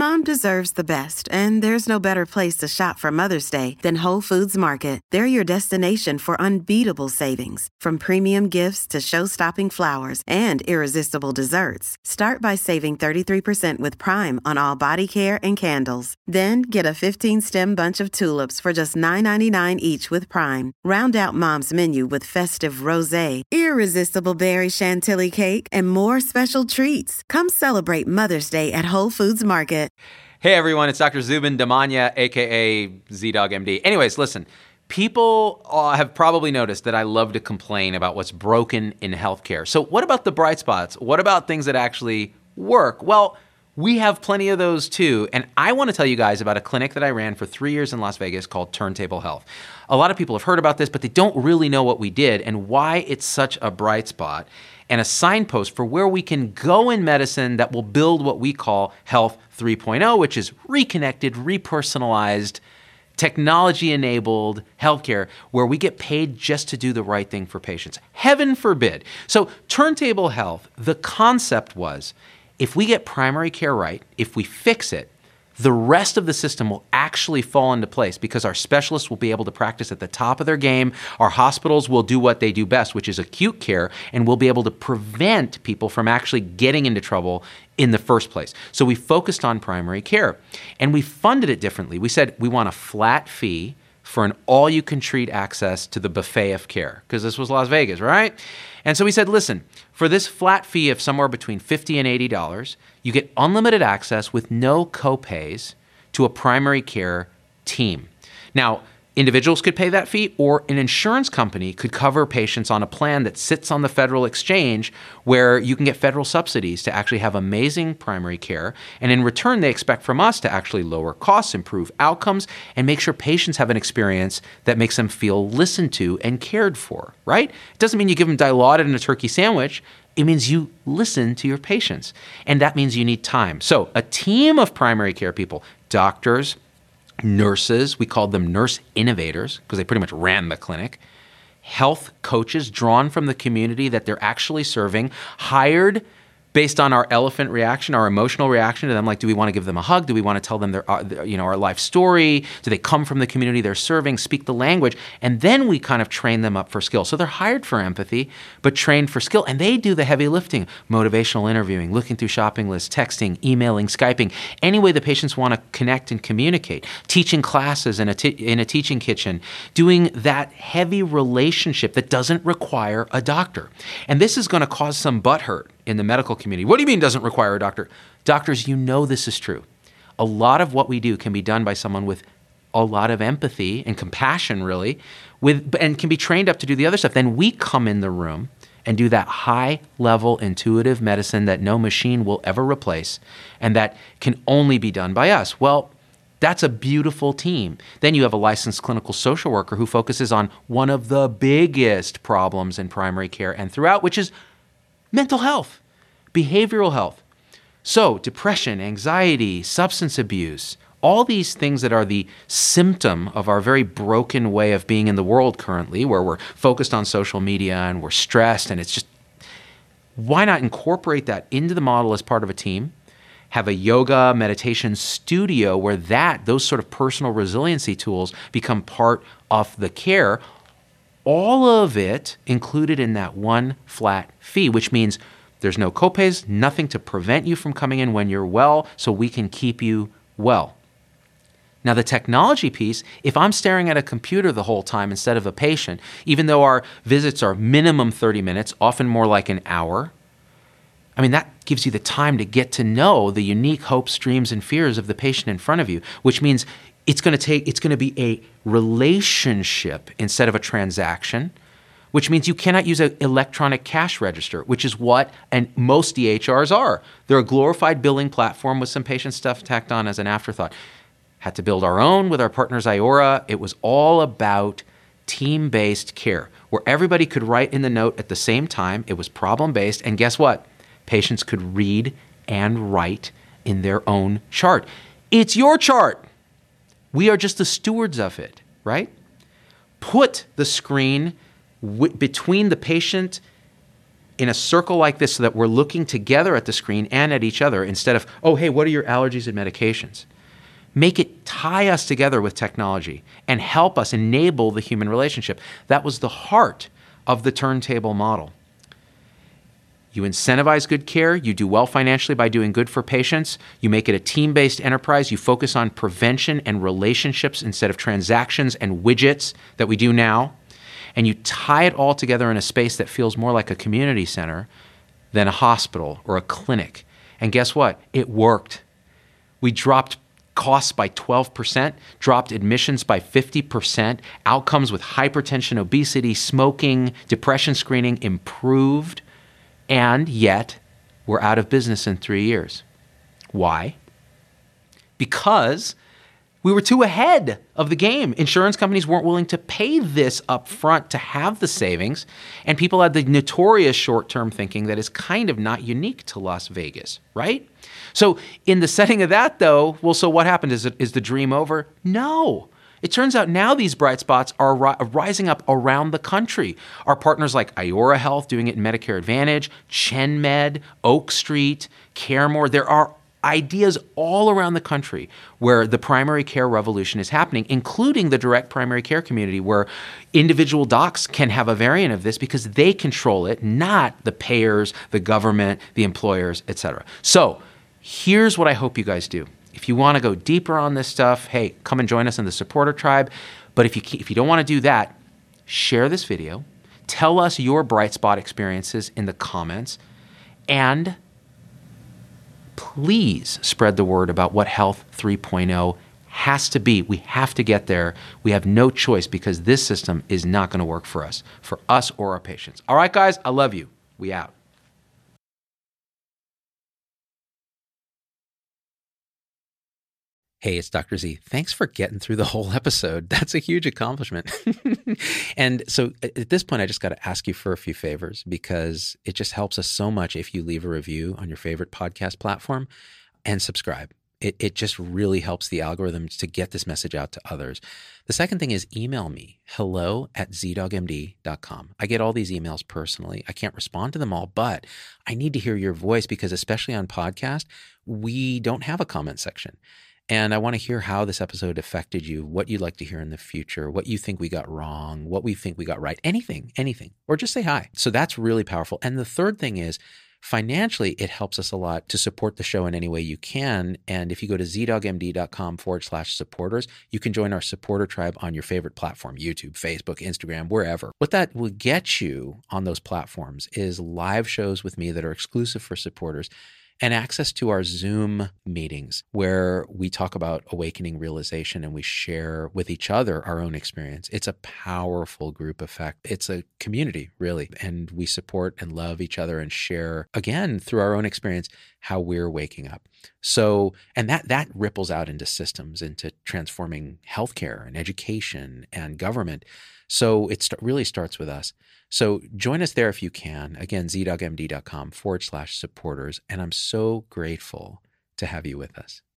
Mom deserves the best, and there's no better place to shop for Mother's Day than Whole Foods Market. They're your destination for unbeatable savings, from premium gifts to show-stopping flowers and irresistible desserts. Start by saving 33% with Prime on all body care and candles. Then get a 15-stem bunch of tulips for just $9.99 each with Prime. Round out Mom's menu with festive rosé, irresistible berry chantilly cake, and more special treats. Come celebrate Mother's Day at Whole Foods Market. Hey everyone, it's Dr. Zubin Damania, aka ZDoggMD. Anyways, listen, people have probably noticed that I love to complain about what's broken in healthcare. So what about the bright spots? What about things that actually work? Well, we have plenty of those too. And I want to tell you guys about a clinic that I ran for 3 years in Las Vegas called Turntable Health. A lot of people have heard about this, but they don't really know what we did and why it's such a bright spot and a signpost for where we can go in medicine that will build what we call Health 3.0, which is reconnected, repersonalized, technology-enabled healthcare where we get paid just to do the right thing for patients. Heaven forbid. So Turntable Health, the concept was, if we get primary care right, if we fix it, the rest of the system will actually fall into place because our specialists will be able to practice at the top of their game. Our hospitals will do what they do best, which is acute care, and we'll be able to prevent people from actually getting into trouble in the first place. So we focused on primary care, and we funded it differently. We said we want a flat fee for an all-you-can-treat access to the buffet of care, because this was Las Vegas, right? And so we said, listen, for this flat fee of somewhere between $50 and $80, you get unlimited access with no co-pays to a primary care team. Now, individuals could pay that fee, or an insurance company could cover patients on a plan that sits on the federal exchange where you can get federal subsidies to actually have amazing primary care. And in return, they expect from us to actually lower costs, improve outcomes, and make sure patients have an experience that makes them feel listened to and cared for, right? It doesn't mean you give them Dilaudid and a turkey sandwich. It means you listen to your patients. And that means you need time. So a team of primary care people, doctors, nurses, we called them nurse innovators because they pretty much ran the clinic, health coaches drawn from the community that they're actually serving, hired based on our elephant reaction, our emotional reaction to them, like, do we want to give them a hug? Do we want to tell them our life story? Do they come from the community they're serving, speak the language? And then we kind of train them up for skill. So they're hired for empathy, but trained for skill. And they do the heavy lifting, motivational interviewing, looking through shopping lists, texting, emailing, Skyping, any way the patients want to connect and communicate, teaching classes in a teaching kitchen, doing that heavy relationship that doesn't require a doctor. And this is going to cause some butthurt in the medical community. What do you mean doesn't require a doctor? Doctors, you know this is true. A lot of what we do can be done by someone with a lot of empathy and compassion, really, and can be trained up to do the other stuff. Then we come in the room and do that high-level intuitive medicine that no machine will ever replace and that can only be done by us. Well, that's a beautiful team. Then you have a licensed clinical social worker who focuses on one of the biggest problems in primary care and throughout, which is mental health, behavioral health. So depression, anxiety, substance abuse, all these things that are the symptom of our very broken way of being in the world currently, where we're focused on social media and we're stressed, and it's just, why not incorporate that into the model as part of a team? Have a yoga meditation studio where those sort of personal resiliency tools become part of the care. All of it included in that one flat fee, which means there's no copays, nothing to prevent you from coming in when you're well, so we can keep you well. Now, the technology piece, if I'm staring at a computer the whole time instead of a patient, even though our visits are minimum 30 minutes, often more like an hour, I mean, that gives you the time to get to know the unique hopes, dreams, and fears of the patient in front of you, which means it's going to be a relationship instead of a transaction, which means you cannot use an electronic cash register, which is what most EHRs are. They're a glorified billing platform with some patient stuff tacked on as an afterthought. Had to build our own with our partners Iora. It was all about team-based care, where everybody could write in the note at the same time. It was problem-based, and guess what? Patients could read and write in their own chart. It's your chart. We are just the stewards of it, right? Put the screen between the patient in a circle like this so that we're looking together at the screen and at each other instead of, oh, hey, what are your allergies and medications? Make it tie us together with technology and help us enable the human relationship. That was the heart of the turntable model. You incentivize good care. You do well financially by doing good for patients. You make it a team-based enterprise. You focus on prevention and relationships instead of transactions and widgets that we do now. And you tie it all together in a space that feels more like a community center than a hospital or a clinic. And guess what? It worked. We dropped costs by 12%, dropped admissions by 50%, outcomes with hypertension, obesity, smoking, depression screening improved, and yet we're out of business in 3 years. Why? Because we were too ahead of the game. Insurance companies weren't willing to pay this up front to have the savings, and people had the notorious short-term thinking that is kind of not unique to Las Vegas, right? So in the setting of that, though, well, so what happened? Is the dream over? No. It turns out now these bright spots are rising up around the country. Our partners like Iora Health doing it in Medicare Advantage, ChenMed, Oak Street, CareMore. There are ideas all around the country where the primary care revolution is happening, including the direct primary care community where individual docs can have a variant of this because they control it, not the payers, the government, the employers, etc. So here's what I hope you guys do. If you want to go deeper on this stuff, hey, come and join us in the supporter tribe. But if you don't want to do that, share this video. Tell us your bright spot experiences in the comments. And please spread the word about what Health 3.0 has to be. We have to get there. We have no choice because this system is not going to work for us or our patients. All right, guys, I love you. We out. Hey, it's Dr. Z. Thanks for getting through the whole episode. That's a huge accomplishment. And so at this point, I just got to ask you for a few favors because it just helps us so much if you leave a review on your favorite podcast platform and subscribe. It just really helps the algorithms to get this message out to others. The second thing is email me, hello@zdogmd.com. I get all these emails personally. I can't respond to them all, but I need to hear your voice because especially on podcast, we don't have a comment section. And I want to hear how this episode affected you, what you'd like to hear in the future, what you think we got wrong, what we think we got right, anything, or just say hi. So that's really powerful. And the third thing is financially, it helps us a lot to support the show in any way you can. And if you go to zdogmd.com/supporters, you can join our supporter tribe on your favorite platform, YouTube, Facebook, Instagram, wherever. What that will get you on those platforms is live shows with me that are exclusive for supporters and access to our Zoom meetings where we talk about awakening realization and we share with each other our own experience. It's a powerful group effect. It's a community, really. And we support and love each other and share, again, through our own experience, how we're waking up. So, and that ripples out into systems, into transforming healthcare and education and government. So it really starts with us. So join us there if you can. Again, zdogmd.com/supporters. And I'm so grateful to have you with us.